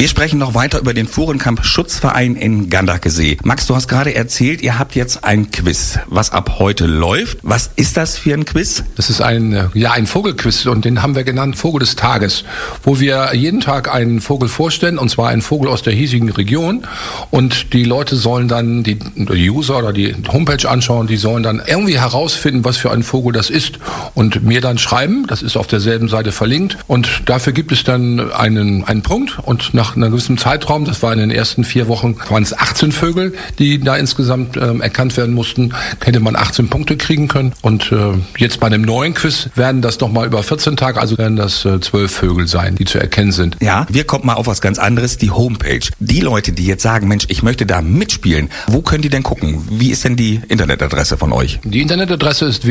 Wir sprechen noch weiter über den Vorenkamp-Schutzverein in Gandakesee. Max, du hast gerade erzählt, ihr habt jetzt ein Quiz, was ab heute läuft. Was ist das für ein Quiz? Das ist ein Vogelquiz und den haben wir genannt Vogel des Tages, wo wir jeden Tag einen Vogel vorstellen, und zwar einen Vogel aus der hiesigen Region, und die Leute sollen dann, die User oder die Homepage anschauen, die sollen dann irgendwie herausfinden, was für ein Vogel das ist und mir dann schreiben, das ist auf derselben Seite verlinkt, und dafür gibt es dann einen Punkt, und nach einem gewissen Zeitraum, das war in den ersten 4 Wochen, waren es 18 Vögel, die da insgesamt erkannt werden mussten, hätte man 18 Punkte kriegen können, und jetzt bei dem neuen Quiz werden das nochmal über 14 Tage, also werden das 12 Vögel sein, die zu erkennen sind. Ja, wir kommen mal auf was ganz anderes, die Homepage. Die Leute, die jetzt sagen, Mensch, ich möchte da mitspielen, wo können die denn gucken? Wie ist denn die Internetadresse von euch? Die Internetadresse ist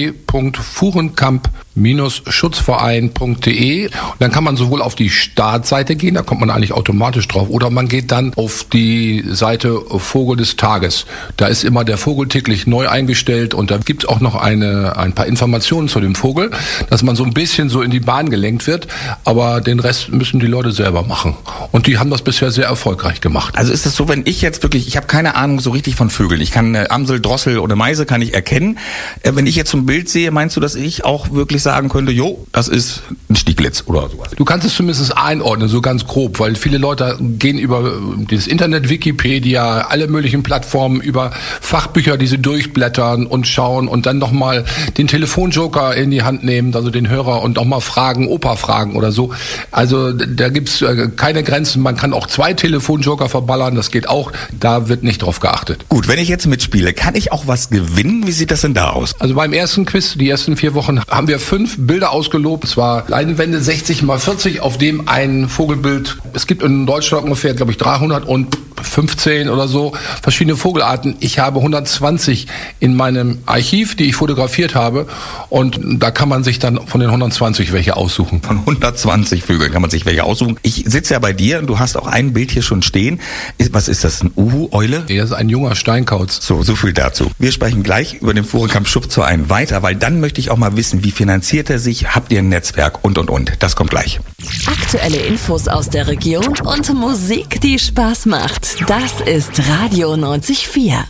www.vorenkamp-schutzverein.de. Dann kann man sowohl auf die Startseite gehen, da kommt man eigentlich automatisch drauf, oder man geht dann auf die Seite Vogel des Tages. Da ist immer der Vogel täglich neu eingestellt, und da gibt es auch noch ein paar Informationen zu dem Vogel, dass man so ein bisschen so in die Bahn gelenkt wird, aber den Rest müssen die Leute selber machen. Und die haben das bisher sehr erfolgreich gemacht. Also ist es so, wenn ich jetzt wirklich, ich habe keine Ahnung so richtig von Vögeln, ich kann Amsel, Drossel oder Meise kann ich erkennen. Wenn ich jetzt so ein Bild sehe, meinst du, dass ich auch wirklich sagen könnte, jo, das ist ein Stieglitz oder sowas? Du kannst es zumindest einordnen, so ganz grob, weil viele Leute gehen über dieses Internet, Wikipedia, alle möglichen Plattformen, über Fachbücher, die sie durchblättern und schauen und dann nochmal den Telefonjoker in die Hand nehmen, also den Hörer, und auch mal fragen, Opa fragen oder so. Also da gibt's keine Grenzen. Man kann auch 2 Telefonjoker verballern, das geht auch. Da wird nicht drauf geachtet. Gut, wenn ich jetzt mitspiele, kann ich auch was gewinnen? Wie sieht das denn da aus? Also beim ersten Quiz, die ersten 4 Wochen, haben wir 5 Bilder ausgelobt. Es war Leinwände 60x40, auf dem ein Vogelbild. Es gibt in Deutschland ungefähr, glaube ich, 315 oder so verschiedene Vogelarten. Ich habe 120 in meinem Archiv, die ich fotografiert habe, und da kann man sich dann von den 120 welche aussuchen. Von 120 Vögeln kann man sich welche aussuchen. Ich sitze ja bei dir und du hast auch ein Bild hier schon stehen. Was ist das, ein Uhu, Eule? Er ist ein junger Steinkauz. So viel dazu. Wir sprechen gleich über den Vorenkamp-Schutzverein weiter, weil dann möchte ich auch mal wissen, wie finanziert er sich, habt ihr ein Netzwerk und. Das kommt gleich. Aktuelle Infos aus der Region und Musik, die Spaß macht. Das ist Radio 90.4.